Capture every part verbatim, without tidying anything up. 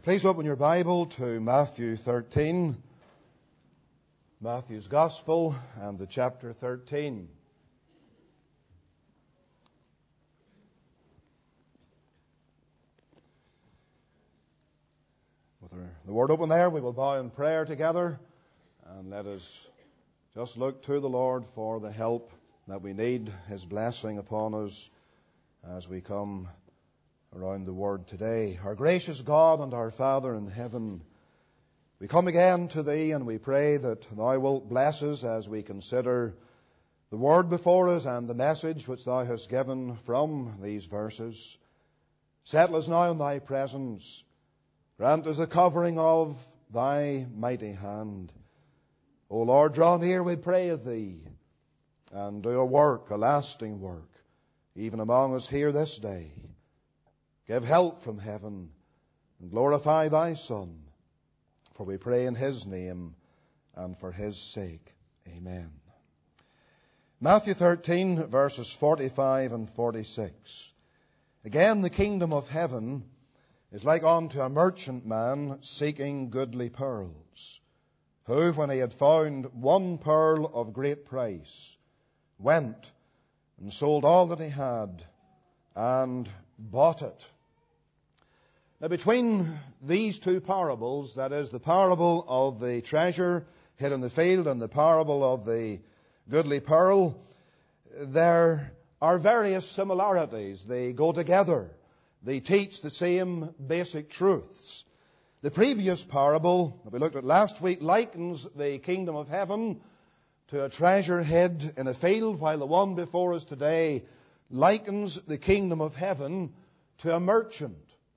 Please open your Bible to Matthew thirteen, Matthew's Gospel and the chapter thirteen. With the word open there, we will bow in prayer together and let us just look to the Lord for the help that we need, His blessing upon us as we come around the Word today. Our gracious God and our Father in heaven, we come again to Thee and we pray that Thou wilt bless us as we consider the Word before us and the message which Thou hast given from these verses. Settle us now in Thy presence. Grant us the covering of Thy mighty hand. O Lord, draw near, we pray of Thee, and do a work, a lasting work, even among us here this day. Give help from heaven and glorify Thy Son, for we pray in His name and for His sake. Amen. Matthew thirteen, verses forty-five and forty-six. Again, the kingdom of heaven is like unto a merchantman seeking goodly pearls, who, when he had found one pearl of great price, went and sold all that he had and bought it. Now, between these two parables, that is, the parable of the treasure hid in the field and the parable of the goodly pearl, there are various similarities. They go together. They teach the same basic truths. The previous parable that we looked at last week likens the kingdom of heaven to a treasure hid in a field, while the one before us today likens the kingdom of heaven to a merchant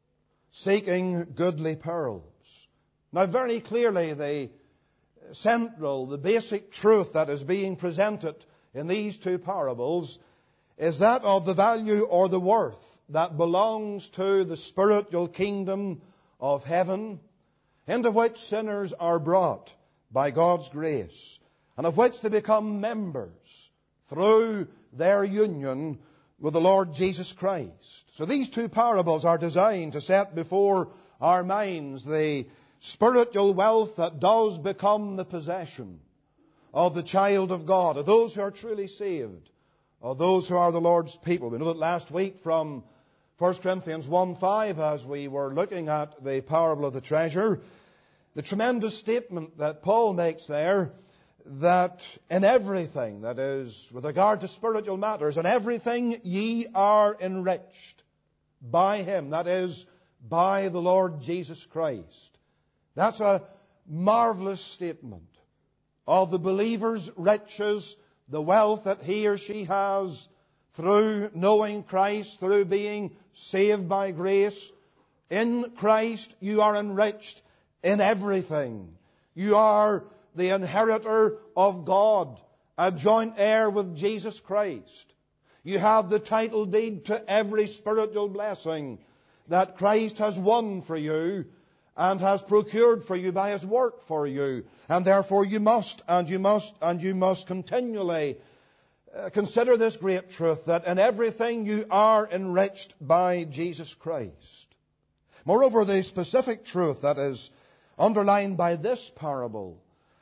seeking goodly pearls. Now, very clearly, the central, the basic truth that is being presented in these two parables is that of the value or the worth that belongs to the spiritual kingdom of heaven, into which sinners are brought by God's grace, and of which they become members through their union with the Lord Jesus Christ. So these two parables are designed to set before our minds the spiritual wealth that does become the possession of the child of God, of those who are truly saved, of those who are the Lord's people. We know that last week from First Corinthians one five, as we were looking at the parable of the treasure, the tremendous statement that Paul makes there, that in everything, that is, with regard to spiritual matters, in everything ye are enriched by Him, that is, by the Lord Jesus Christ. That's a marvelous statement of the believer's riches, the wealth that he or she has through knowing Christ, through being saved by grace. In Christ you are enriched in everything. You are the inheritor of God, a joint heir with Jesus Christ. You have the title deed to every spiritual blessing that Christ has won for you and has procured for you by His work for you. And therefore you must, and you must, and you must continually uh, consider this great truth, that in everything you are enriched by Jesus Christ. Moreover, the specific truth that is underlined by this parable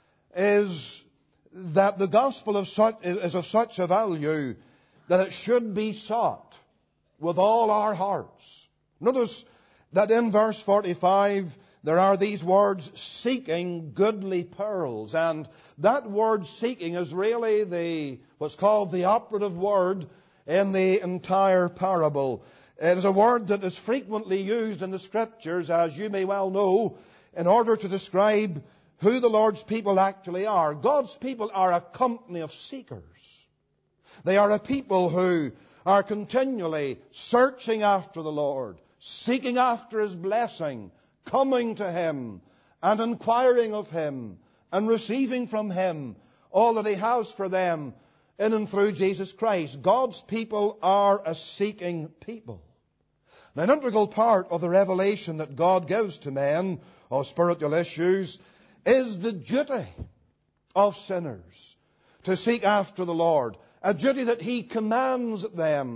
is that the gospel of such, is of such a value that it should be sought with all our hearts. Notice that in verse forty-five there are these words, seeking goodly pearls. And that word seeking is really the what's called the operative word in the entire parable. It is a word that is frequently used in the Scriptures, as you may well know, in order to describe who the Lord's people actually are. God's people are a company of seekers. They are a people who are continually searching after the Lord, seeking after His blessing, coming to Him and inquiring of Him and receiving from Him all that He has for them in and through Jesus Christ. God's people are a seeking people. Now, an integral part of the revelation that God gives to men of spiritual issues is the duty of sinners to seek after the Lord, a duty that He commands them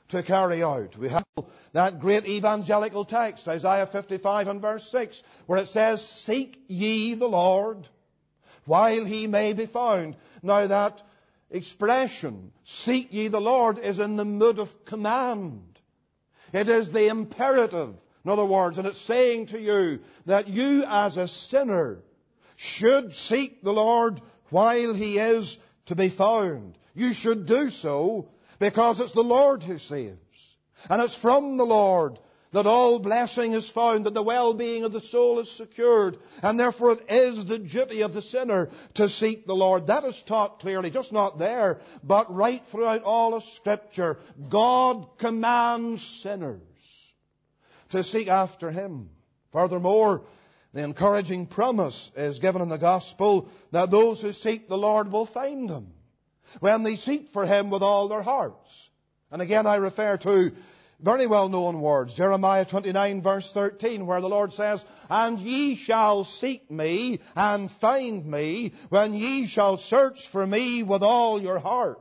to carry out. We have that great evangelical text, Isaiah fifty-five and verse six, where it says, "Seek ye the Lord while he may be found." Now that expression, "seek ye the Lord," is in the mood of command. It is the imperative, in other words, and it's saying to you that you as a sinner should seek the Lord while he is to be found. You should do so because it's the Lord who saves. And it's from the Lord that all blessing is found, that the well-being of the soul is secured. And therefore it is the duty of the sinner to seek the Lord. That is taught clearly, just not there, but right throughout all of Scripture. God commands sinners to seek after him. Furthermore, the encouraging promise is given in the Gospel that those who seek the Lord will find him when they seek for him with all their hearts. And again I refer to very well-known words, Jeremiah twenty-nine verse thirteen, where the Lord says, "And ye shall seek me and find me when ye shall search for me with all your heart."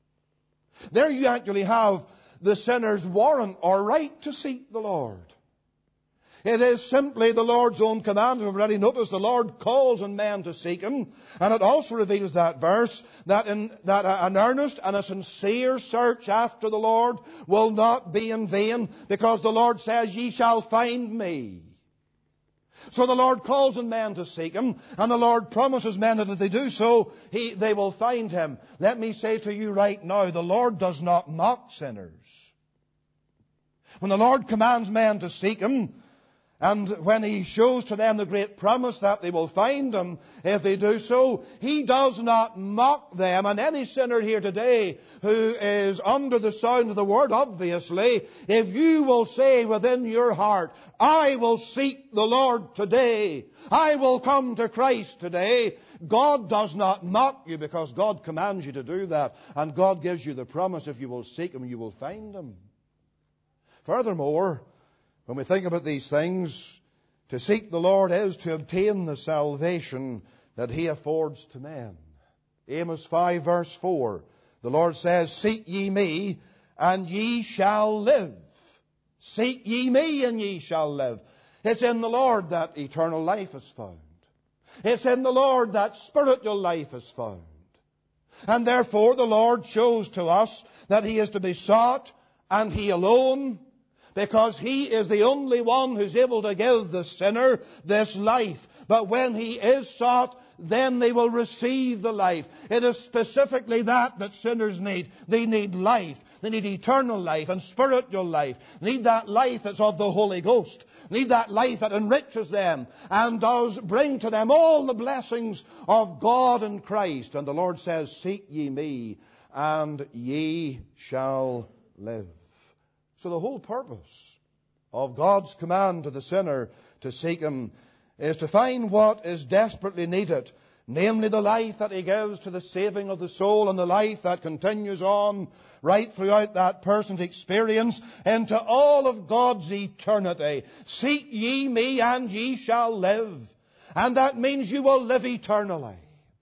There you actually have the sinner's warrant or right to seek the Lord. It is simply the Lord's own command. We've already noticed the Lord calls on men to seek him. And it also reveals that verse that, in, that an earnest and a sincere search after the Lord will not be in vain, because the Lord says, "Ye shall find me." So the Lord calls on men to seek him, and the Lord promises men that if they do so, he, they will find him. Let me say to you right now, the Lord does not mock sinners. When the Lord commands men to seek him, and when he shows to them the great promise that they will find him if they do so, he does not mock them. And any sinner here today who is under the sound of the word, obviously, if you will say within your heart, "I will seek the Lord today, I will come to Christ today," God does not mock you, because God commands you to do that. And God gives you the promise, if you will seek him, you will find him. Furthermore, when we think about these things, to seek the Lord is to obtain the salvation that he affords to men. Amos five verse four, the Lord says, "Seek ye me, and ye shall live." Seek ye me, and ye shall live. It's in the Lord that eternal life is found. It's in the Lord that spiritual life is found. And therefore the Lord shows to us that he is to be sought, and he alone, because he is the only one who's able to give the sinner this life. But when he is sought, then they will receive the life. It is specifically that that sinners need. They need life. They need eternal life and spiritual life. They need that life that's of the Holy Ghost. They need that life that enriches them and does bring to them all the blessings of God and Christ. And the Lord says, "Seek ye me, and ye shall live." So the whole purpose of God's command to the sinner to seek him is to find what is desperately needed, namely the life that he gives to the saving of the soul, and the life that continues on right throughout that person's experience into all of God's eternity. Seek ye me, and ye shall live. And that means you will live eternally.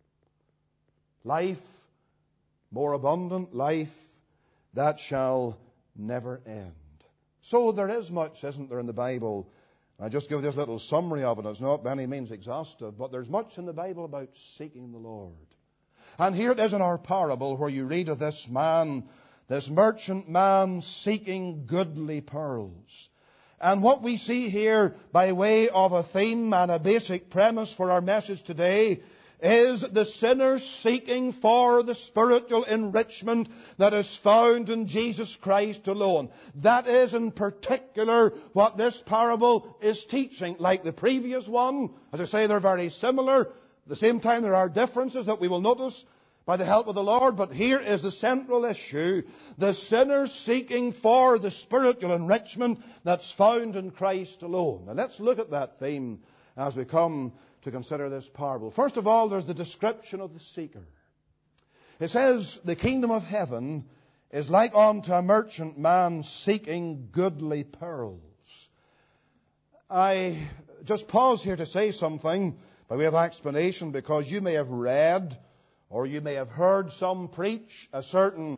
Life more abundant, life that shall never end. So there is much, isn't there, in the Bible? I just give this little summary of it. It's not by any means exhaustive, but there's much in the Bible about seeking the Lord. And here it is in our parable where you read of this man, this merchant man seeking goodly pearls. And what we see here by way of a theme and a basic premise for our message today is the sinner seeking for the spiritual enrichment that is found in Jesus Christ alone. That is in particular what this parable is teaching. Like the previous one, as I say, they're very similar. At the same time, there are differences that we will notice by the help of the Lord. But here is the central issue: the sinner seeking for the spiritual enrichment that's found in Christ alone. Now let's look at that theme as we come to consider this parable. First of all, there's the description of the seeker. It says, "The kingdom of heaven is like unto a merchant man seeking goodly pearls." I just pause here to say something by way of explanation, because you may have read or you may have heard some preach a certain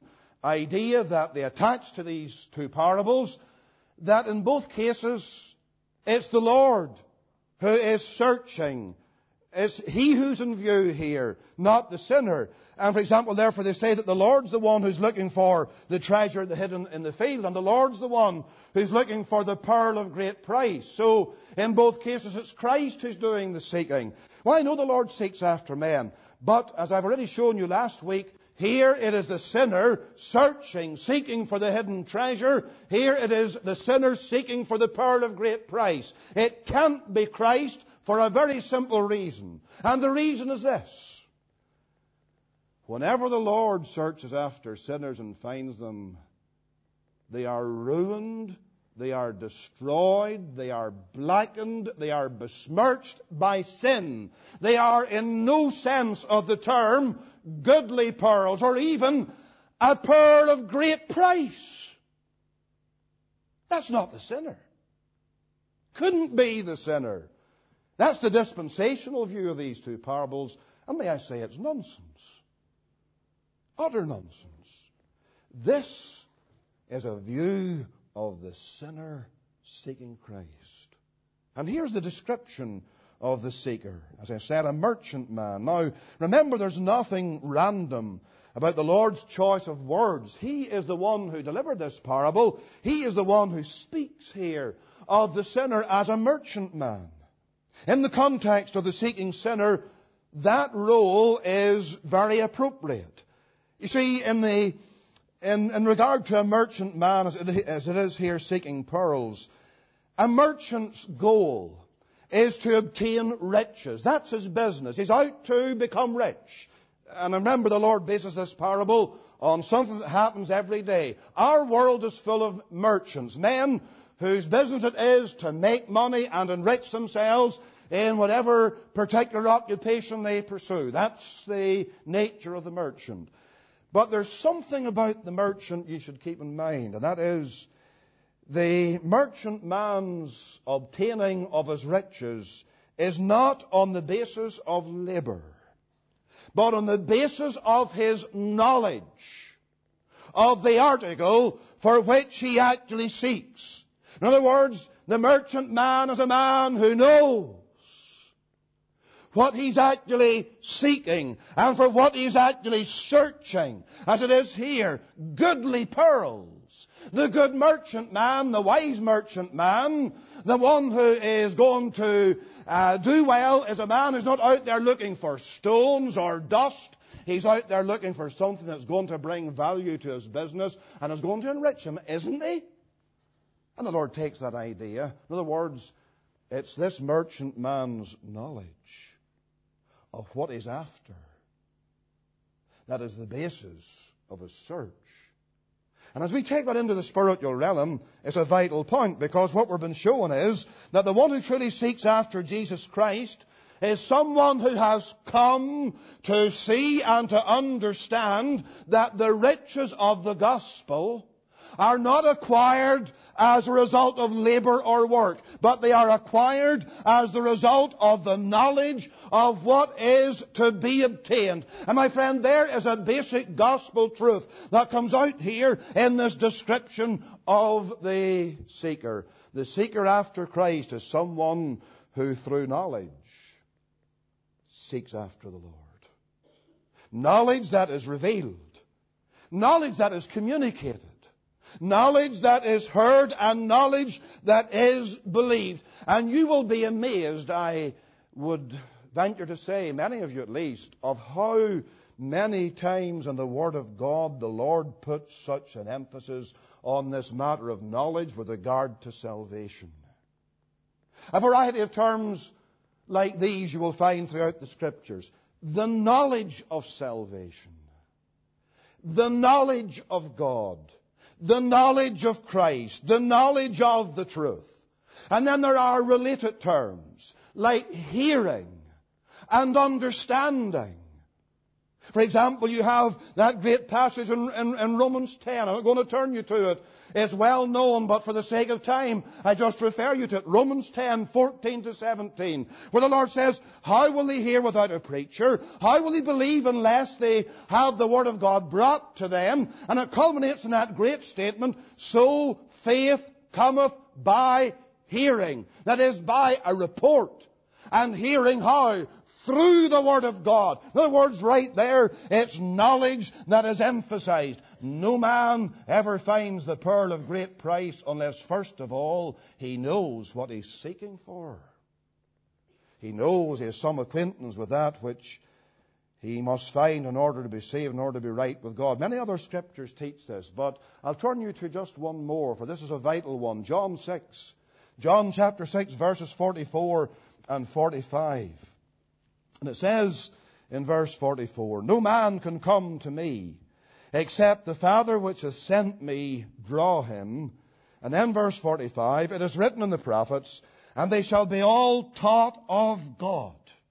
idea that they attach to these two parables, that in both cases it's the Lord who is searching. It's He who's in view here, not the sinner. And for example, therefore they say that the Lord's the one who's looking for the treasure hidden in the field, and the Lord's the one who's looking for the pearl of great price. So in both cases it's Christ who's doing the seeking. Well, I know the Lord seeks after men, but as I've already shown you last week, here it is the sinner searching, seeking for the hidden treasure. Here it is the sinner seeking for the pearl of great price. It can't be Christ for a very simple reason. And the reason is this. Whenever the Lord searches after sinners and finds them, they are ruined, they are destroyed, they are blackened, they are besmirched by sin. They are in no sense of the term goodly pearls, or even a pearl of great price. That's not the sinner. Couldn't be the sinner. That's the dispensational view of these two parables. And may I say, it's nonsense. Utter nonsense. This is a view of the sinner seeking Christ. And here's the description of the seeker. As I said, a merchant man. Now, remember, there's nothing random about the Lord's choice of words. He is the one who delivered this parable. He is the one who speaks here of the sinner as a merchant man. In the context of the seeking sinner, that role is very appropriate. You see, in the in, in regard to a merchant man, as it, as it is here seeking pearls, a merchant's goal is to obtain riches. That's his business. He's out to become rich. And remember, the Lord bases this parable on something that happens every day. Our world is full of merchants, men whose business it is to make money and enrich themselves in whatever particular occupation they pursue. That's the nature of the merchant. But there's something about the merchant you should keep in mind, and that is the merchant man's obtaining of his riches is not on the basis of labor, but on the basis of his knowledge of the article for which he actually seeks. In other words, the merchant man is a man who knows what he's actually seeking and for what he's actually searching, as it is here, goodly pearls. The good merchant man, the wise merchant man, the one who is going to uh, do well, is a man who's not out there looking for stones or dust. He's out there looking for something that's going to bring value to his business and is going to enrich him, isn't he? And the Lord takes that idea. In other words, it's this merchant man's knowledge of what he's after that is the basis of his search. And as we take that into the spiritual realm, it's a vital point, because what we've been shown is that the one who truly seeks after Jesus Christ is someone who has come to see and to understand that the riches of the gospel are not acquired as a result of labor or work, but they are acquired as the result of the knowledge of what is to be obtained. And my friend, there is a basic gospel truth that comes out here in this description of the seeker. The seeker after Christ is someone who through knowledge seeks after the Lord. Knowledge that is revealed. Knowledge that is communicated. Knowledge that is heard and knowledge that is believed. And you will be amazed, I would venture to say, many of you at least, of how many times in the Word of God the Lord puts such an emphasis on this matter of knowledge with regard to salvation. A variety of terms like these you will find throughout the Scriptures. The knowledge of salvation. The knowledge of God. The knowledge of Christ, the knowledge of the truth. And then there are related terms like hearing and understanding. For example, you have that great passage in, in, in Romans ten. I'm not going to turn you to it. It's well known, but for the sake of time, I just refer you to it. Romans ten, fourteen to seventeen, where the Lord says, how will they hear without a preacher? How will they believe unless they have the Word of God brought to them? And it culminates in that great statement, so faith cometh by hearing. That is, by a report. And hearing how? Through the Word of God. In other words, right there, it's knowledge that is emphasized. No man ever finds the pearl of great price unless, first of all, he knows what he's seeking for. He knows he has some acquaintance with that which he must find in order to be saved, in order to be right with God. Many other scriptures teach this, but I'll turn you to just one more, for this is a vital one. John six. John chapter six, verses forty-four and forty-five. And it says in verse forty-four, no man can come to me except the Father which has sent me draw him. And then verse forty-five, it is written in the prophets, and they shall be all taught of God.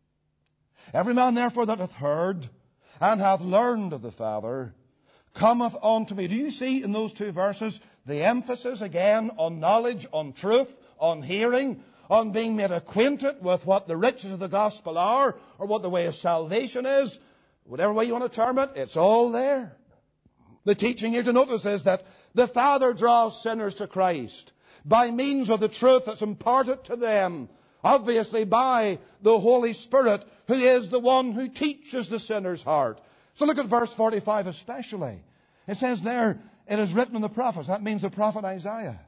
Every man therefore that hath heard and hath learned of the Father cometh unto me. Do you see in those two verses the emphasis again on knowledge, on truth, on hearing, on being made acquainted with what the riches of the gospel are, or what the way of salvation is? Whatever way you want to term it, it's all there. The teaching here to notice is that the Father draws sinners to Christ by means of the truth that's imparted to them, obviously by the Holy Spirit, who is the one who teaches the sinner's heart. So look at verse forty-five especially. It says there, it is written in the prophets. That means the prophet Isaiah.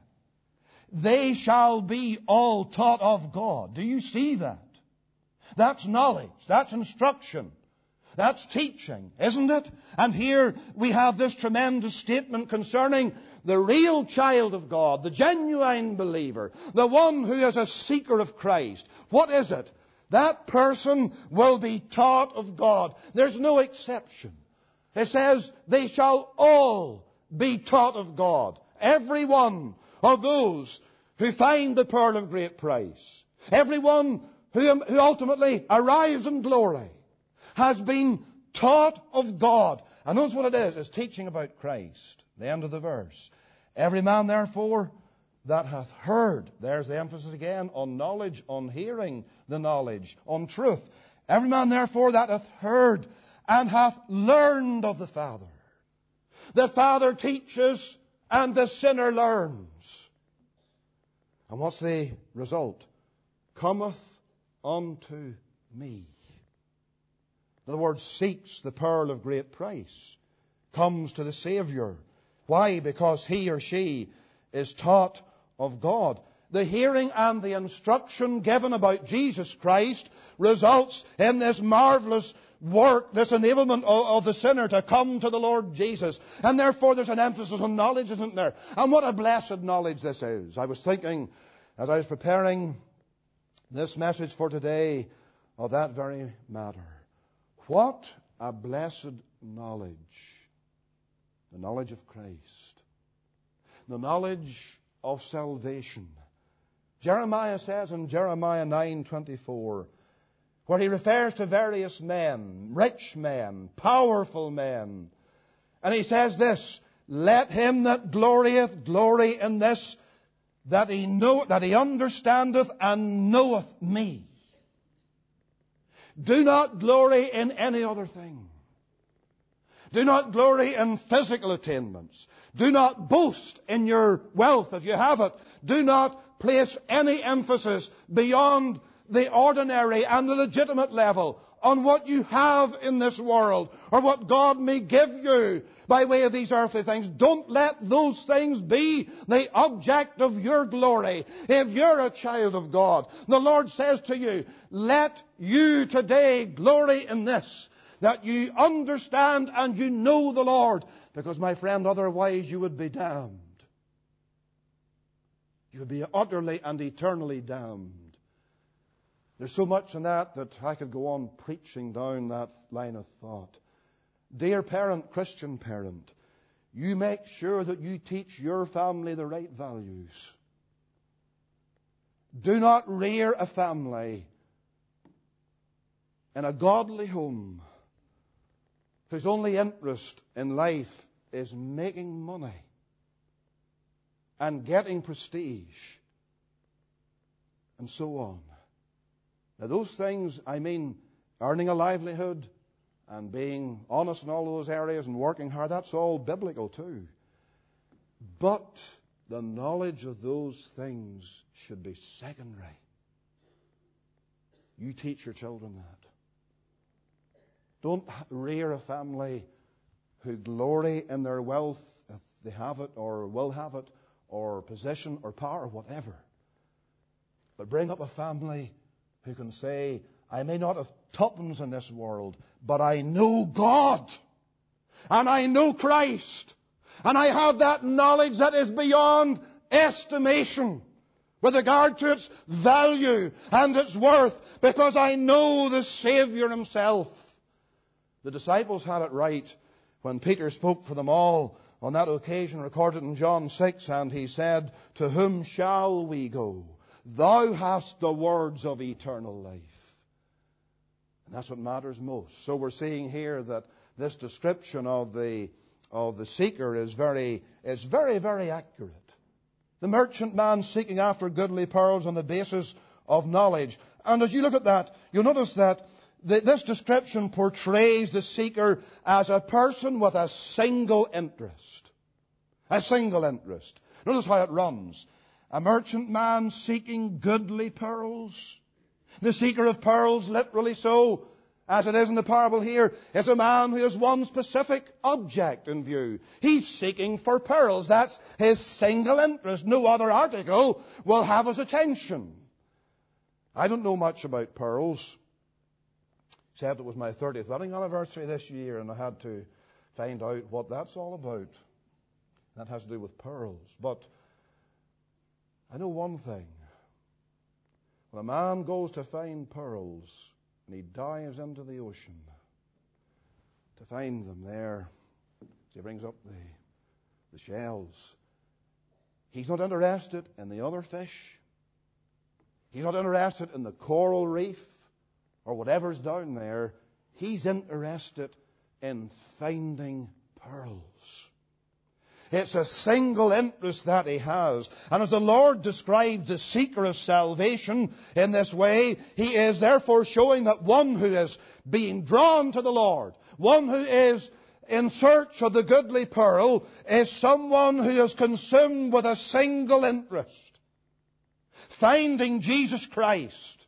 They shall be all taught of God. Do you see that? That's knowledge. That's instruction. That's teaching, isn't it? And here we have this tremendous statement concerning the real child of God, the genuine believer, the one who is a seeker of Christ. What is it? That person will be taught of God. There's no exception. It says they shall all be taught of God. Every one of those who find the pearl of great price. Everyone who, who ultimately arrives in glory has been taught of God. And notice what it is. It's teaching about Christ. The end of the verse. Every man therefore that hath heard. There's the emphasis again on knowledge, on hearing the knowledge, on truth. Every man therefore that hath heard and hath learned of the Father. The Father teaches and the sinner learns. And what's the result? Cometh unto me. In other words, seeks the pearl of great price. Comes to the Savior. Why? Because he or she is taught of God. The hearing and the instruction given about Jesus Christ results in this marvelous work, this enablement of, of the sinner to come to the Lord Jesus. And therefore there's an emphasis on knowledge, isn't there? And what a blessed knowledge this is. I was thinking, as I was preparing this message for today, of that very matter. What a blessed knowledge. The knowledge of Christ. The knowledge of salvation. Jeremiah says in Jeremiah nine twenty-four, where he refers to various men, rich men, powerful men, and he says this, let him that glorieth glory in this, that he know, that he understandeth and knoweth me. Do not glory in any other thing. Do not glory in physical attainments. Do not boast in your wealth if you have it. Do not place any emphasis beyond the ordinary and the legitimate level on what you have in this world or what God may give you by way of these earthly things. Don't let those things be the object of your glory. If you're a child of God, the Lord says to you, let you today glory in this, that you understand and you know the Lord, because my friend, otherwise you would be damned. You would be utterly and eternally damned. There's so much in that that I could go on preaching down that line of thought. Dear parent, Christian parent, you make sure that you teach your family the right values. Do not rear a family in a godly home whose only interest in life is making money and getting prestige and so on. Now those things, I mean, earning a livelihood and being honest in all those areas and working hard, that's all biblical too. But the knowledge of those things should be secondary. You teach your children that. Don't rear a family who glory in their wealth, if they have it or will have it, or position or power or whatever. But bring up a family who can say, I may not have tuppence in this world, but I know God, and I know Christ, and I have that knowledge that is beyond estimation with regard to its value and its worth, because I know the Savior himself. The disciples had it right when Peter spoke for them all on that occasion recorded in John six, and he said, to whom shall we go? Thou hast the words of eternal life. And that's what matters most. So we're seeing here that this description of the of the seeker is very, is very, very accurate. The merchant man seeking after goodly pearls on the basis of knowledge. And as you look at that, you'll notice that the, this description portrays the seeker as a person with a single interest. A single interest. Notice how it runs. A merchant man seeking goodly pearls. The seeker of pearls, literally so, as it is in the parable here, is a man who has one specific object in view. He's seeking for pearls. That's his single interest. No other article will have his attention. I don't know much about pearls, except it was my thirtieth wedding anniversary this year, and I had to find out what that's all about. That has to do with pearls. But I know one thing. When a man goes to find pearls, and he dives into the ocean to find them there, as he brings up the, the shells, he's not interested in the other fish. He's not interested in the coral reef or whatever's down there. He's interested in finding pearls. It's a single interest that he has. And as the Lord described the seeker of salvation in this way, he is therefore showing that one who is being drawn to the Lord, one who is in search of the goodly pearl, is someone who is consumed with a single interest. Finding Jesus Christ.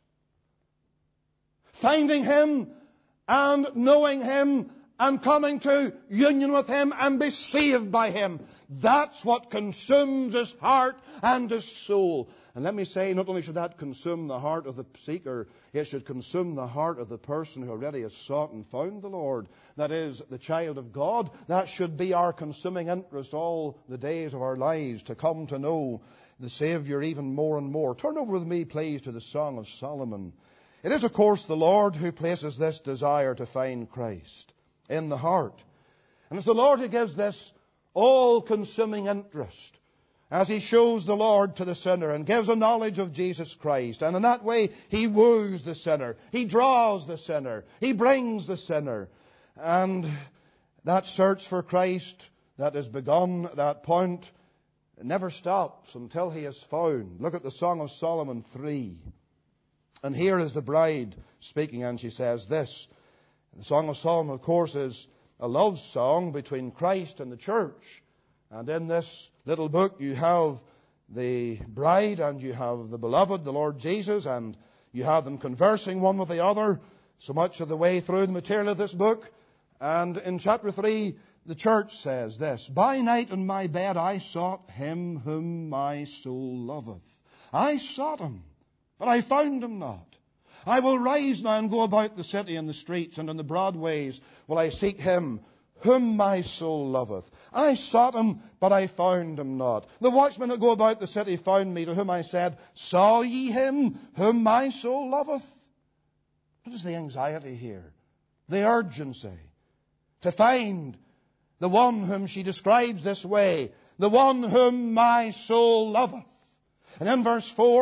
Finding Him and knowing Him and coming to union with Him and be saved by Him. That's what consumes his heart and his soul. And let me say, not only should that consume the heart of the seeker, it should consume the heart of the person who already has sought and found the Lord. That is, the child of God. That should be our consuming interest all the days of our lives, to come to know the Savior even more and more. Turn over with me, please, to the Song of Solomon. It is, of course, the Lord who places this desire to find Christ in the heart. And it's the Lord who gives this all-consuming interest as He shows the Lord to the sinner and gives a knowledge of Jesus Christ. And in that way, He woos the sinner. He draws the sinner. He brings the sinner. And that search for Christ that is begun at that point, it never stops until He is found. Look at the Song of Solomon three. And here is the bride speaking, and she says this. The Song of Solomon, of course, is a love song between Christ and the church. And in this little book you have the bride and you have the beloved, the Lord Jesus, and you have them conversing one with the other so much of the way through the material of this book. And in chapter three, the church says this: By night in my bed I sought Him whom my soul loveth. I sought Him, but I found Him not. I will rise now and go about the city and the streets, and in the broad ways will I seek Him whom my soul loveth. I sought Him, but I found Him not. The watchmen that go about the city found me, to whom I said, Saw ye Him whom my soul loveth? What is the anxiety here? The urgency to find the one whom she describes this way, the one whom my soul loveth. And in verse four,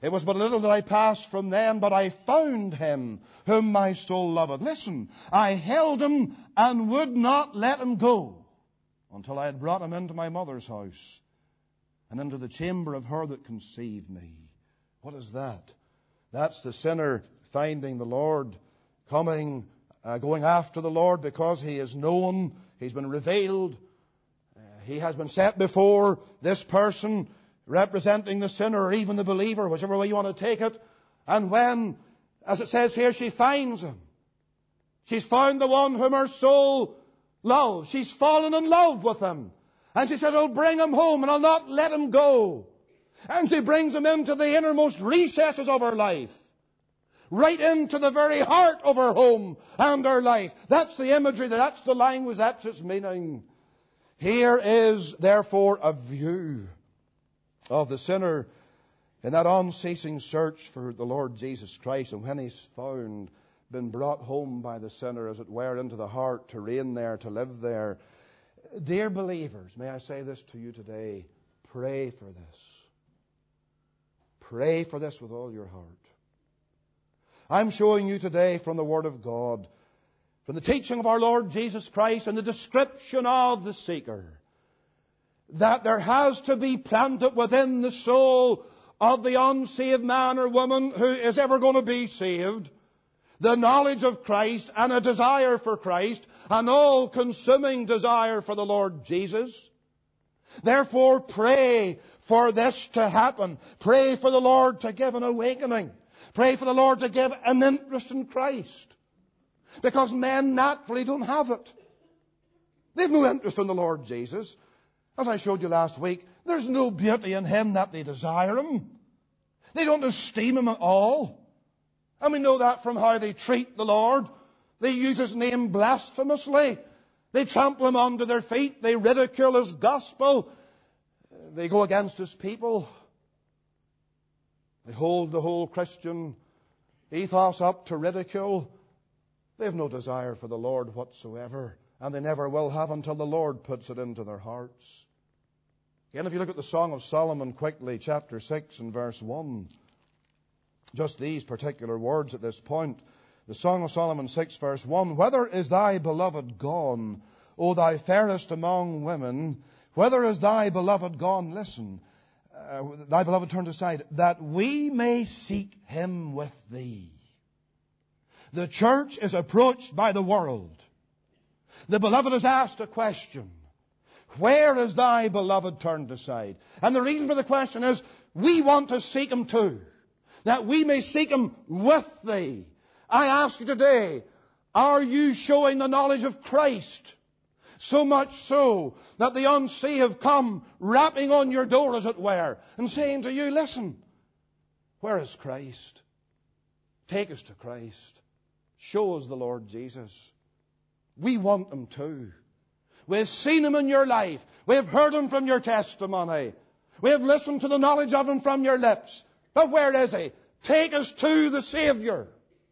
It was but a little that I passed from them, but I found him whom my soul loveth. Listen, I held him and would not let him go until I had brought him into my mother's house and into the chamber of her that conceived me. What is that? That's the sinner finding the Lord, coming, uh, going after the Lord because he is known, he's been revealed, uh, he has been set before this person representing the sinner or even the believer, whichever way you want to take it. And when, as it says here, she finds him, she's found the one whom her soul loves. She's fallen in love with him. And she said, I'll bring him home and I'll not let him go. And she brings him into the innermost recesses of her life, right into the very heart of her home and her life. That's the imagery, that's the language, that's its meaning. Here is, therefore, a view of the sinner in that unceasing search for the Lord Jesus Christ. And when he's found, been brought home by the sinner, as it were, into the heart, to reign there, to live there. Dear believers, may I say this to you today, pray for this. Pray for this with all your heart. I'm showing you today from the Word of God, from the teaching of our Lord Jesus Christ and the description of the seeker, that there has to be planted within the soul of the unsaved man or woman who is ever going to be saved the knowledge of Christ and a desire for Christ, an all-consuming desire for the Lord Jesus. Therefore, pray for this to happen. Pray for the Lord to give an awakening. Pray for the Lord to give an interest in Christ. Because men naturally don't have it. They've no interest in the Lord Jesus. As I showed you last week, there's no beauty in him that they desire him. They don't esteem him at all. And we know that from how they treat the Lord. They use his name blasphemously. They trample him under their feet. They ridicule his gospel. They go against his people. They hold the whole Christian ethos up to ridicule. They have no desire for the Lord whatsoever. And they never will have until the Lord puts it into their hearts. Again, if you look at the Song of Solomon quickly, chapter six and verse one, just these particular words at this point. The Song of Solomon six, verse one, Whither is thy beloved gone, O thou fairest among women? Whither is thy beloved gone? Listen, uh, thy beloved turned aside, that we may seek him with thee. The church is approached by the world. The beloved is asked a question. Where is thy beloved turned aside? And the reason for the question is, we want to seek him too, that we may seek him with thee. I ask you today, are you showing the knowledge of Christ? So much so that the unsaved have come rapping on your door, as it were, and saying to you, listen, where is Christ? Take us to Christ. Show us the Lord Jesus. We want him too. We've seen him in your life. We've heard him from your testimony. We've listened to the knowledge of him from your lips. But where is he? Take us to the Savior.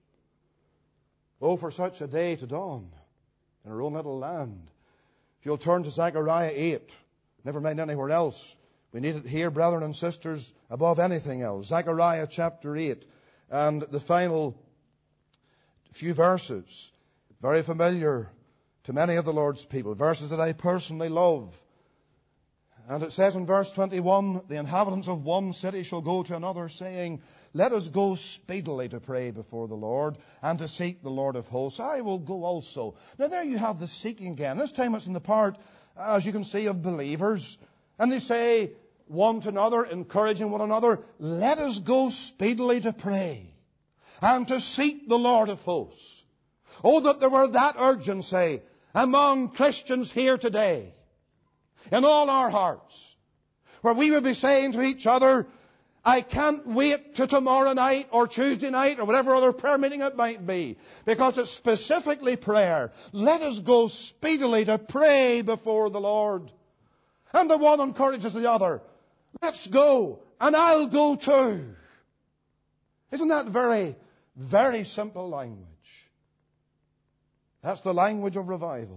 Oh, for such a day to dawn in our own little land. If you'll turn to Zechariah eight, never mind anywhere else. We need it here, brethren and sisters, above anything else. Zechariah chapter eight and the final few verses, very familiar to many of the Lord's people, verses that I personally love. And it says in verse twenty-one, the inhabitants of one city shall go to another, saying, let us go speedily to pray before the Lord and to seek the Lord of hosts. I will go also. Now there you have the seeking again. This time it's in the part, as you can see, of believers. And they say one to another, encouraging one another, let us go speedily to pray and to seek the Lord of hosts. Oh, that there were that urgency among Christians here today, in all our hearts, where we would be saying to each other, I can't wait to tomorrow night or Tuesday night or whatever other prayer meeting it might be, because it's specifically prayer. Let us go speedily to pray before the Lord. And the one encourages the other. Let's go, and I'll go too. Isn't that very, very simple language? That's the language of revival.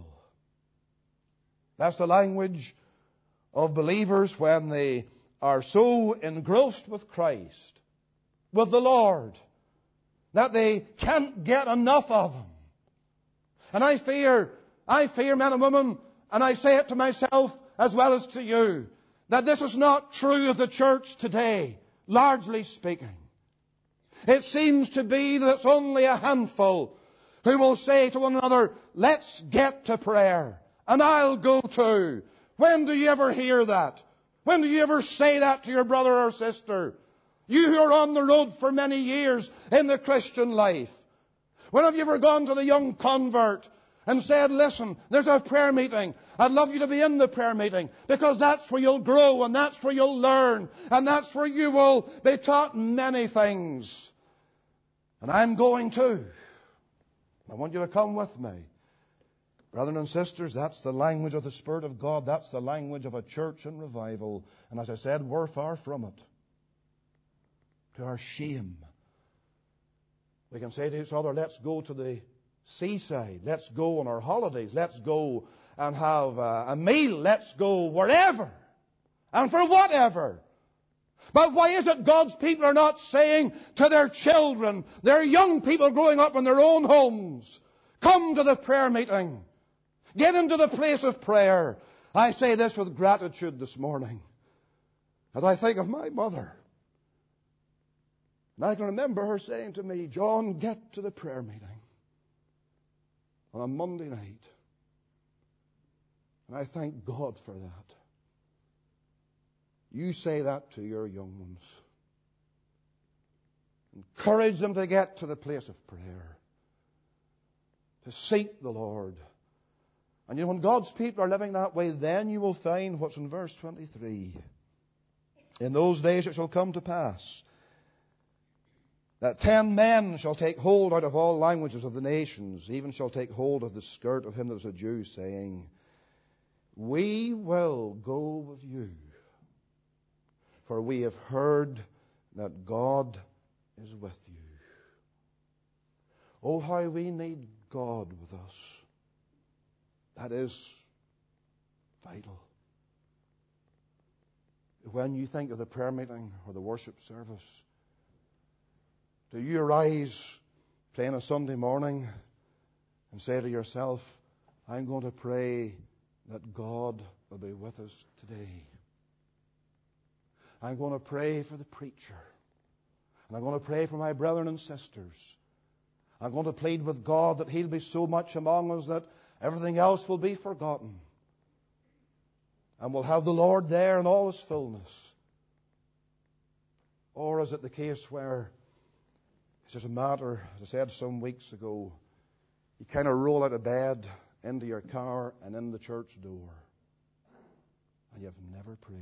That's the language of believers when they are so engrossed with Christ with the Lord that they can't get enough of Him. And I fear, I fear, men and women, and I say it to myself as well as to you, that this is not true of the church today, largely speaking. It seems to be that it's only a handful who will say to one another, let's get to prayer, and I'll go too. When do you ever hear that? When do you ever say that to your brother or sister? You who are on the road for many years in the Christian life. When have you ever gone to the young convert and said, listen, there's a prayer meeting. I'd love you to be in the prayer meeting, because that's where you'll grow, and that's where you'll learn, and that's where you will be taught many things. And I'm going too. I want you to come with me. Brethren and sisters, that's the language of the Spirit of God. That's the language of a church in revival. And as I said, we're far from it. To our shame. We can say to each other, let's go to the seaside. Let's go on our holidays. Let's go and have a, a meal. Let's go wherever. And for whatever. But why is it God's people are not saying to their children, their young people growing up in their own homes, come to the prayer meeting. Get into the place of prayer. I say this with gratitude this morning, as I think of my mother. And I can remember her saying to me, John, get to the prayer meeting on a Monday night. And I thank God for that. You say that to your young ones. Encourage them to get to the place of prayer, to seek the Lord. And you know, when God's people are living that way, then you will find what's in verse twenty-three. In those days it shall come to pass that ten men shall take hold out of all languages of the nations, even shall take hold of the skirt of him that is a Jew, saying, we will go with you, for we have heard that God is with you. Oh, how we need God with us. That is vital. When you think of the prayer meeting or the worship service, do you arise, say on a Sunday morning, and say to yourself, I'm going to pray that God will be with us today. I'm going to pray for the preacher. And I'm going to pray for my brethren and sisters. I'm going to plead with God that He'll be so much among us that everything else will be forgotten. And we'll have the Lord there in all His fullness. Or is it the case where it's just a matter, as I said some weeks ago, you kind of roll out of bed into your car and in the church door, and you've never prayed?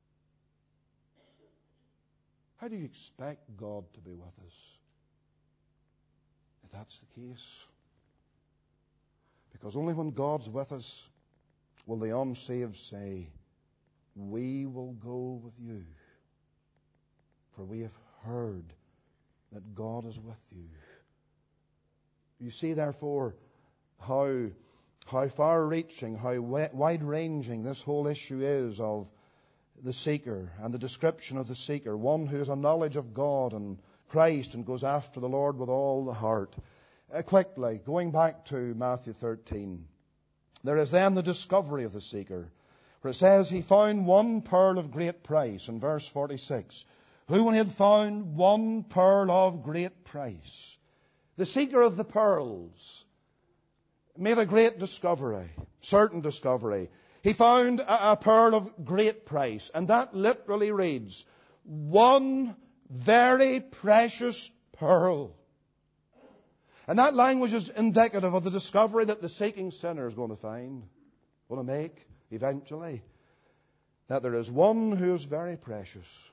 How do you expect God to be with us if that's the case? Because only when God's with us will the unsaved say, we will go with you, for we have heard that God is with you. You see, therefore, how, how far-reaching, how wide-ranging this whole issue is of the seeker and the description of the seeker, one who has a knowledge of God and Christ and goes after the Lord with all the heart. Uh, quickly, going back to Matthew thirteen, there is then the discovery of the seeker, where it says he found one pearl of great price in verse forty-six. Who, when he had found one pearl of great price? The seeker of the pearls made a great discovery, certain discovery. He found a, a pearl of great price, and that literally reads, one very precious pearl. And that language is indicative of the discovery that the seeking sinner is going to find, going to make eventually, that there is one who is very precious.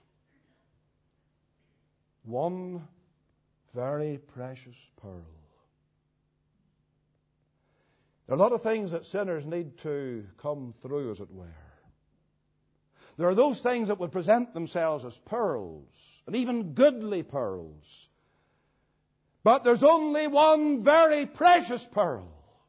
One very precious pearl. There are a lot of things that sinners need to come through, as it were. There are those things that would present themselves as pearls, and even goodly pearls. But there's only one very precious pearl.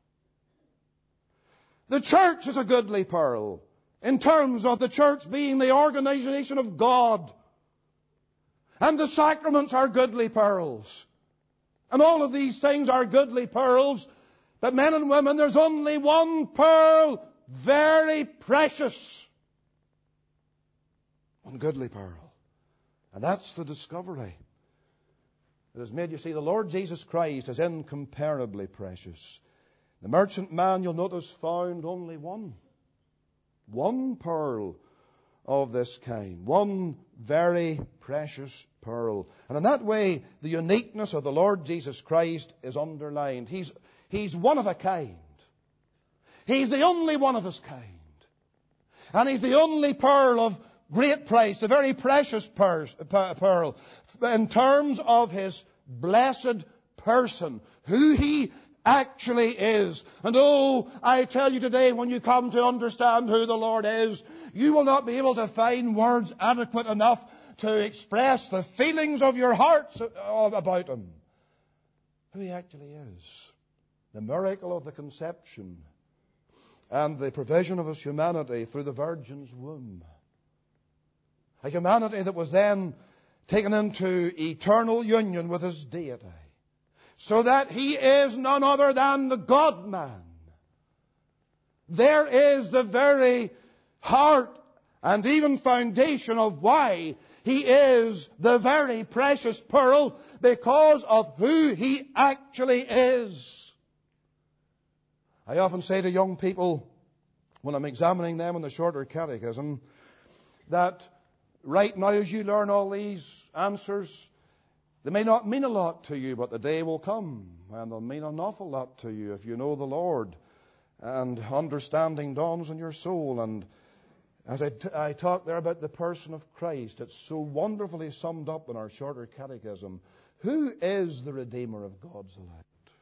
The church is a goodly pearl, in terms of the church being the organization of God. And the sacraments are goodly pearls. And all of these things are goodly pearls. But men and women, there's only one pearl, very precious. One goodly pearl. And that's the discovery. It has made you see the Lord Jesus Christ is incomparably precious. The merchant man, you'll notice, found only one. One pearl of this kind. One very precious pearl. And in that way, the uniqueness of the Lord Jesus Christ is underlined. He's, he's one of a kind. He's the only one of his kind. And he's the only pearl of great price, the very precious pearl, in terms of his blessed person, who he actually is. And oh, I tell you today, when you come to understand who the Lord is, you will not be able to find words adequate enough to express the feelings of your hearts about him. Who he actually is. The miracle of the conception and the provision of his humanity through the Virgin's womb. A humanity that was then taken into eternal union with his deity. So that he is none other than the God-man. There is the very heart and even foundation of why he is the very precious pearl, because of who he actually is. I often say to young people, when I'm examining them in the shorter catechism, that right now as you learn all these answers, they may not mean a lot to you, but the day will come and they'll mean an awful lot to you if you know the Lord and understanding dawns in your soul. And as I, t- I talk there about the person of Christ, it's so wonderfully summed up in our shorter catechism. Who is the Redeemer of God's elect?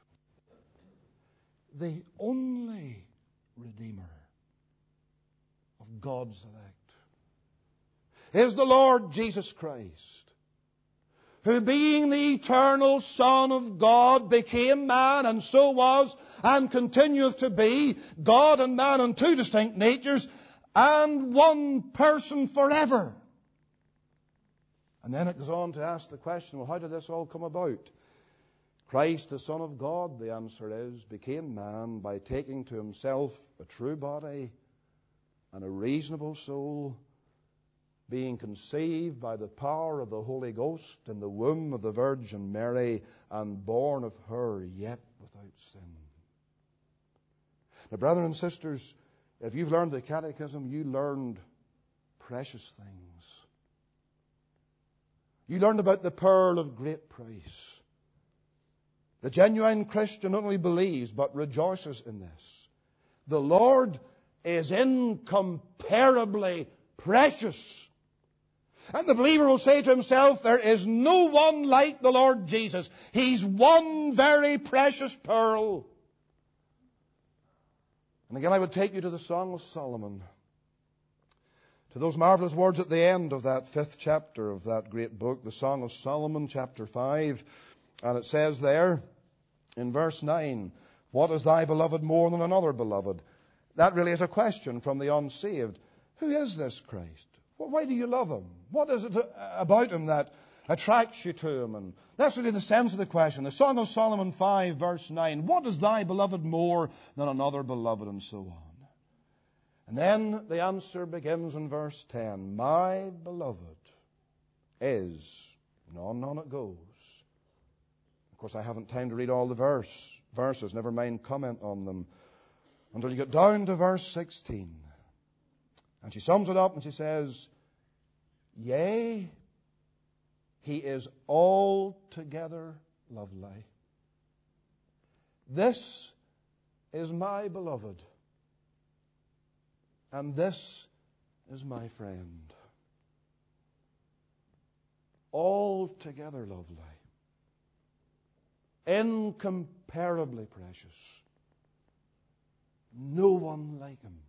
The only Redeemer of God's elect is the Lord Jesus Christ, who being the eternal Son of God became man, and so was and continueth to be God and man in two distinct natures and one person forever. And then it goes on to ask the question, well, how did this all come about? Christ, the Son of God, the answer is, became man by taking to himself a true body and a reasonable soul, being conceived by the power of the Holy Ghost in the womb of the Virgin Mary, and born of her, yet without sin. Now, brethren and sisters, if you've learned the catechism, you learned precious things. You learned about the pearl of great price. The genuine Christian not only believes, but rejoices in this. The Lord is incomparably precious. And the believer will say to himself, there is no one like the Lord Jesus. He's one very precious pearl. And again, I would take you to the Song of Solomon, to those marvelous words at the end of that fifth chapter of that great book, the Song of Solomon, chapter five. And it says there, in verse nine, what is thy beloved more than another beloved? That really is a question from the unsaved. Who is this Christ? Well, why do you love him? What is it about him that attracts you to him? And that's really the sense of the question. The Song of Solomon five, verse nine. What is thy beloved more than another beloved? And so on. And then the answer begins in verse ten. My beloved is, and on and on it goes. Of course, I haven't time to read all the verse verses, never mind comment on them, until you get down to verse sixteen. And she sums it up and she says, yea, he is altogether lovely. This is my beloved, and this is my friend. Altogether lovely. Incomparably precious. No one like him.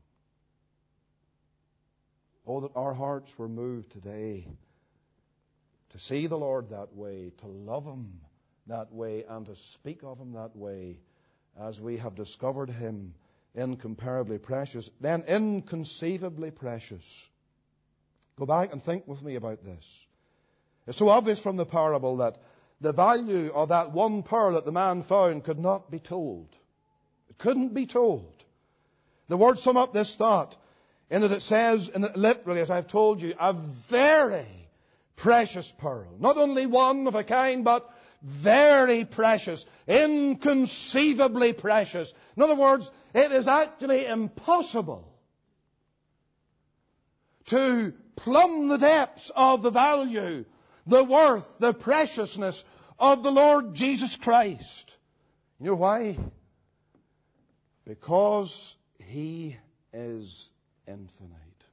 Oh, that our hearts were moved today to see the Lord that way, to love him that way, and to speak of him that way, as we have discovered him incomparably precious, then inconceivably precious. Go back and think with me about this. It's so obvious from the parable that the value of that one pearl that the man found could not be told. It couldn't be told. The words sum up this thought in that it says, in that literally, as I've told you, a very precious pearl. Not only one of a kind, but very precious, inconceivably precious. In other words, it is actually impossible to plumb the depths of the value, the worth, the preciousness of the Lord Jesus Christ. You know why? Because He is infinite.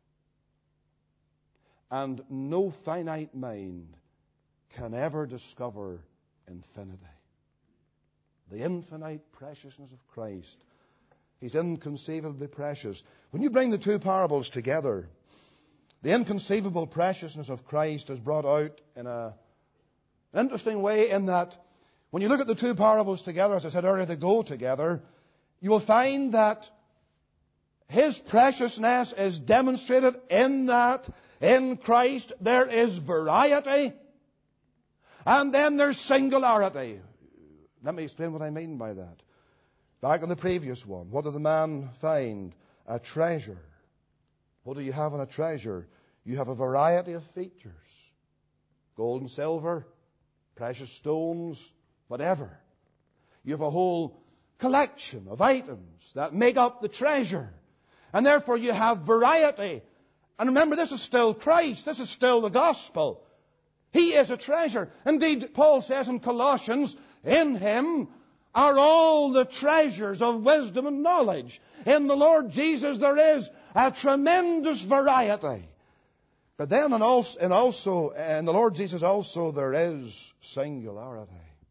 And no finite mind can ever discover infinity. The infinite preciousness of Christ. He's inconceivably precious. When you bring the two parables together, the inconceivable preciousness of Christ is brought out in a, an interesting way, in that when you look at the two parables together, as I said earlier, they go together, you will find that His preciousness is demonstrated in that in Christ there is variety and then there's singularity. Let me explain what I mean by that. Back in the previous one, what did the man find? A treasure. What do you have in a treasure? You have a variety of features. Gold and silver, precious stones, whatever. You have a whole collection of items that make up the treasure. And therefore you have variety. And remember, this is still Christ. This is still the gospel. He is a treasure. Indeed, Paul says in Colossians, in Him are all the treasures of wisdom and knowledge. In the Lord Jesus there is a tremendous variety. But then in also, in also in the Lord Jesus also there is singularity.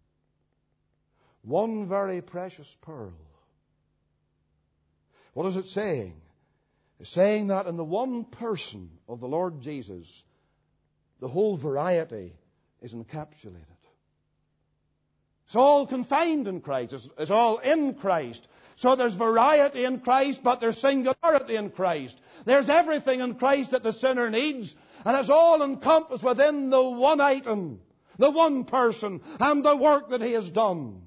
One very precious pearl. What is it saying? It's saying that in the one person of the Lord Jesus, the whole variety is encapsulated. It's all confined in Christ. It's, it's all in Christ. So there's variety in Christ, but there's singularity in Christ. There's everything in Christ that the sinner needs, and it's all encompassed within the one item, the one person, and the work that He has done.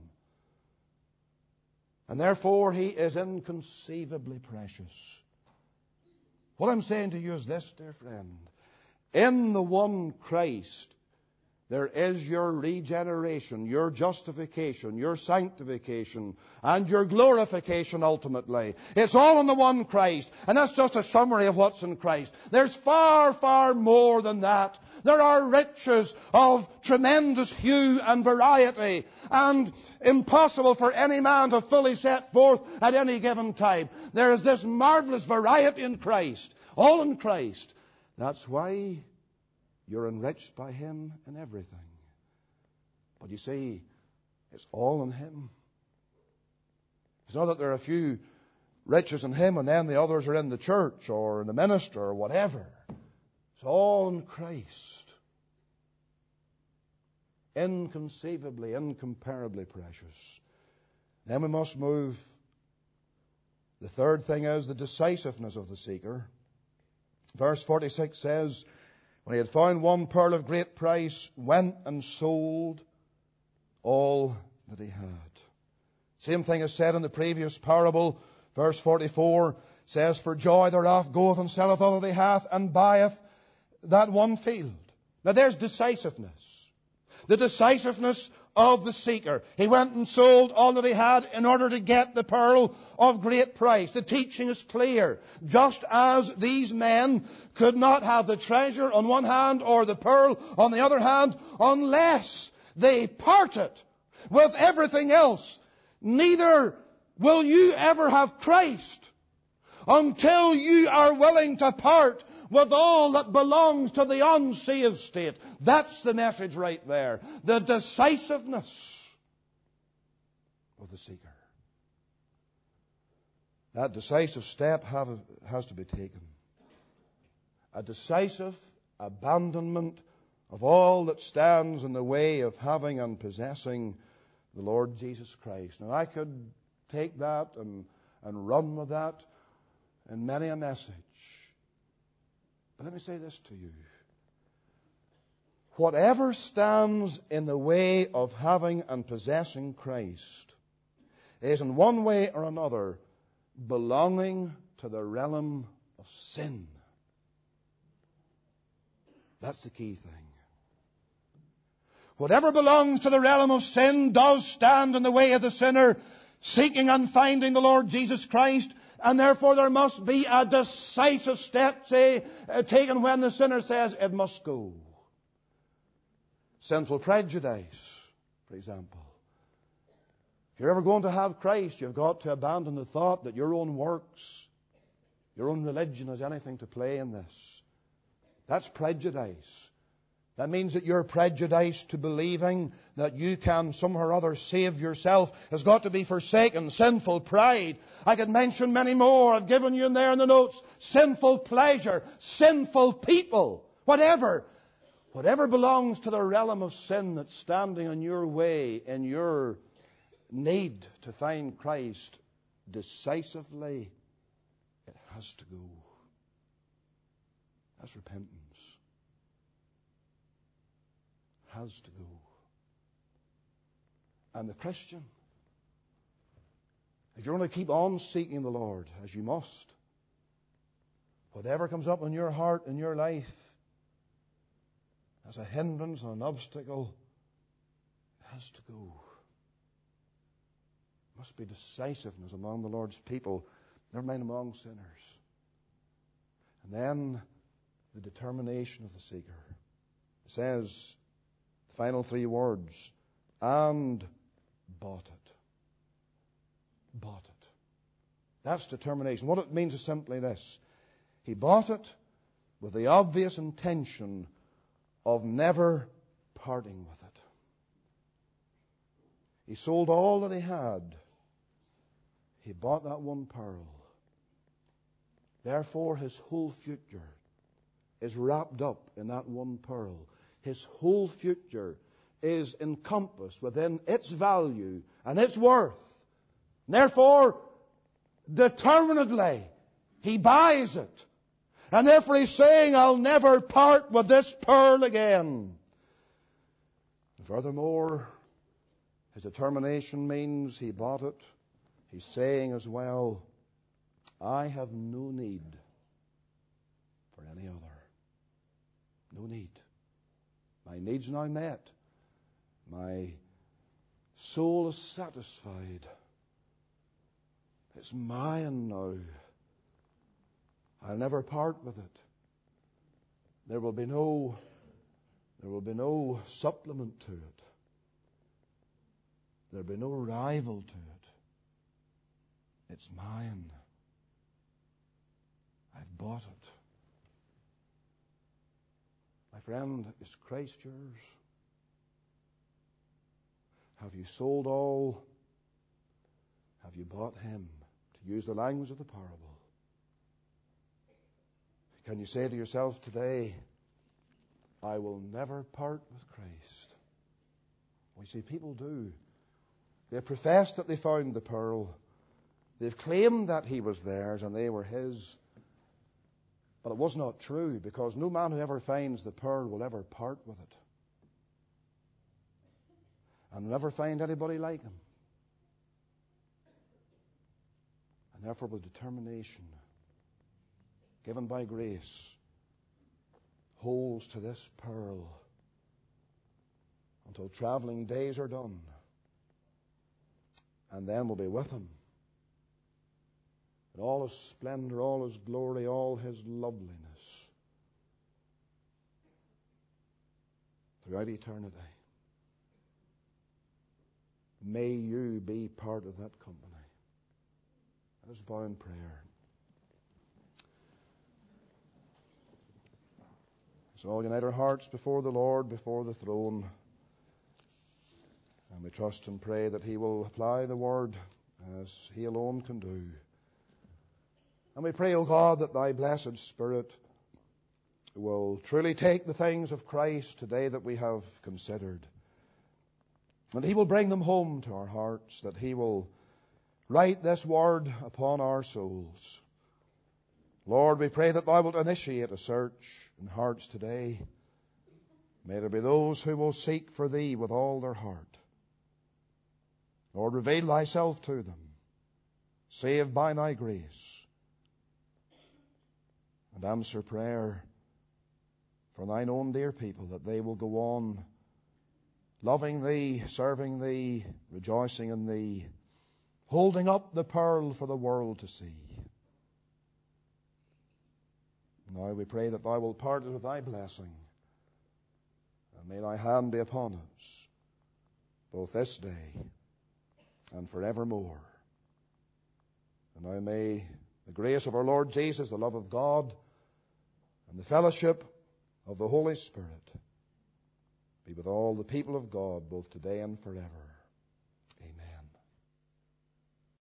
And therefore He is inconceivably precious. What I'm saying to you is this, dear friend. In the one Christ, there is your regeneration, your justification, your sanctification, and your glorification ultimately. It's all in the one Christ. And that's just a summary of what's in Christ. There's far, far more than that. There are riches of tremendous hue and variety, and impossible for any man to fully set forth at any given time. There is this marvelous variety in Christ, all in Christ. That's why you're enriched by Him in everything. But you see, it's all in Him. It's not that there are a few riches in Him and then the others are in the church or in the minister or whatever. It's all in Christ. Inconceivably, incomparably precious. Then we must move. The third thing is the decisiveness of the seeker. Verse forty-six says, when he had found one pearl of great price, went and sold all that he had. Same thing is said in the previous parable. Verse forty-four says, for joy thereof goeth and selleth all that he hath, and buyeth that one field. Now there's decisiveness. The decisiveness of the seeker. He went and sold all that he had in order to get the pearl of great price. The teaching is clear. Just as these men could not have the treasure on one hand or the pearl on the other hand unless they parted with everything else, neither will you ever have Christ until you are willing to part with all that belongs to the unsaved state. That's the message right there. The decisiveness of the seeker. That decisive step have, has to be taken. A decisive abandonment of all that stands in the way of having and possessing the Lord Jesus Christ. Now I could take that and, and run with that in many a message. But let me say this to you. whatever stands in the way of having and possessing Christ is in one way or another belonging to the realm of sin. That's the key thing. Whatever belongs to the realm of sin does stand in the way of the sinner seeking and finding the Lord Jesus Christ, and therefore there must be a decisive step, say, uh, taken when the sinner says it must go. Sinful prejudice, for example. If you're ever going to have Christ, you've got to abandon the thought that your own works, your own religion has anything to play in this. That's prejudice. That means that you're prejudiced to believing that you can somehow or other save yourself. Has got to be forsaken. Sinful pride. I could mention many more. I've given you in there in the notes. Sinful pleasure. Sinful people. Whatever. Whatever belongs to the realm of sin that's standing in your way, in your need to find Christ decisively, it has to go. That's repentance. Has to go. And the Christian, if you're going to keep on seeking the Lord, as you must, whatever comes up in your heart, in your life, as a hindrance and an obstacle, it has to go. There must be decisiveness among the Lord's people, never mind among sinners. And then the determination of the seeker. It says, final three words, and bought it. Bought it. That's determination. What it means is simply this. He bought it with the obvious intention of never parting with it. He sold all that he had. He bought that one pearl. Therefore, his whole future is wrapped up in that one pearl. His whole future is encompassed within its value and its worth. And therefore, determinedly, he buys it. And therefore he's saying, I'll never part with this pearl again. And furthermore, his determination means he bought it. He's saying as well, I have no need for any other. No need. My needs now met. My soul is satisfied. It's mine now. I'll never part with it. There will be no, there will be no supplement to it. There'll be no rival to it. It's mine. I've bought it. My friend, is Christ yours? Have you sold all? Have you bought him? To use the language of the parable. Can you say to yourself today, I will never part with Christ? Well, you see, people do. They profess that they found the pearl. They've claimed that he was theirs and they were his. But it was not true, because no man who ever finds the pearl will ever part with it. And will never find anybody like him. And therefore, with determination, given by grace, holds to this pearl until traveling days are done. And then we'll be with him. In all his splendor, all his glory, all his loveliness. Throughout eternity. May you be part of that company. Let us bow in prayer. So all unite our hearts before the Lord, before the throne. And we trust and pray that he will apply the word as he alone can do. And we pray, O God, that thy blessed Spirit will truly take the things of Christ today that we have considered. And he will bring them home to our hearts, that he will write this word upon our souls. Lord, we pray that thou wilt initiate a search in hearts today. May there be those who will seek for Thee with all their heart. Lord, reveal Thyself to them. Save by Thy grace. And answer prayer for Thine own dear people, that they will go on loving Thee, serving Thee, rejoicing in Thee, holding up the pearl for the world to see. Now we pray that Thou wilt part us with Thy blessing, and may Thy hand be upon us, both this day and forevermore. And now may the grace of our Lord Jesus, the love of God, and the fellowship of the Holy Spirit be with all the people of God, both today and forever.